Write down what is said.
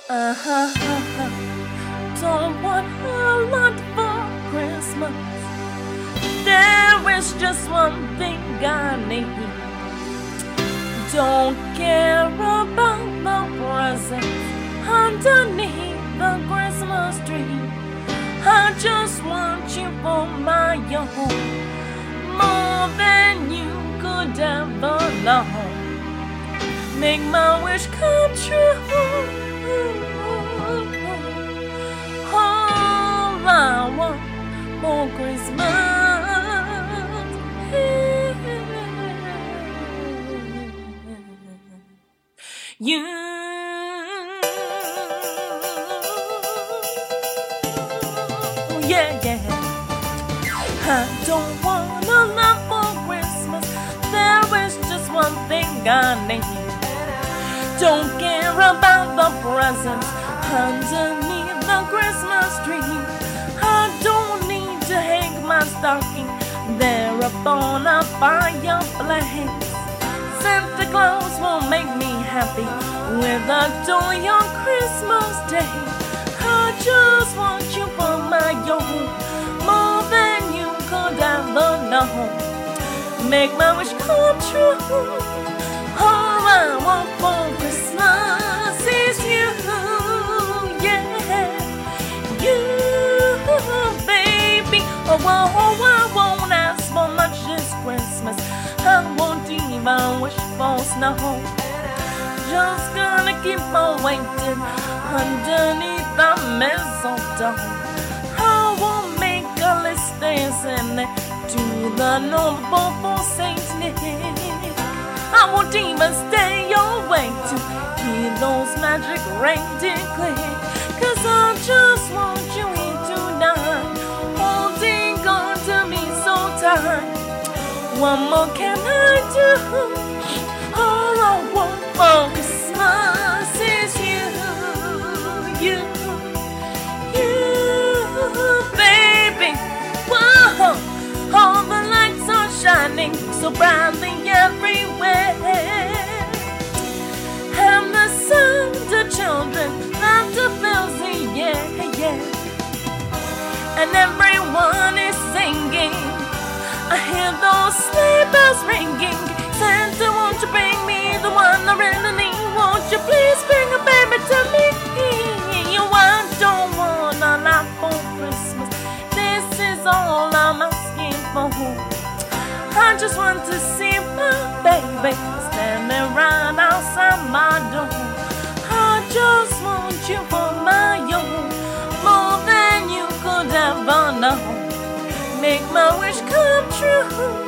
Uh-huh. Don't want a lot for Christmas. There is just one thing I need. Don't care about the presents underneath the Christmas tree. I just want you for my own, more than you could ever know. Make my wish come true. All I want for Christmas you. Yeah, yeah. I don't want a lot for Christmas. There is just one thing I need. Don't care about the presents underneath the Christmas tree. I don't need to hang my stocking there upon a fireplace. Santa Claus will make me happy with a toy on Christmas Day. I just want you for my own, more than you could ever know. Make my wish come true. All I want for Christmas is you, yeah, you, baby. Oh, I won't ask for much this Christmas. I won't even wish for snow. Just gonna keep on waiting underneath the mistletoe. I won't make a list and send it to the noble for Saint Nick. I won't even stay awake to hear those magic reindeer click. 'Cause I just want you here tonight, holding on to me so tight. What more can I do? All I want for Christmas is you, you, baby. Whoa, all the lights are shining so brightly everywhere, and the sound of children laughter fills the air, yeah. And everyone is singing. I hear those sleigh bells ringing. Santa, won't you bring me the one I really need? Won't you please bring a baby to me? I don't want a lot for Christmas. This is all I'm asking for. I just want to see my baby standing right outside my door. I just want you for my own, more than you could ever know. Make my wish come true.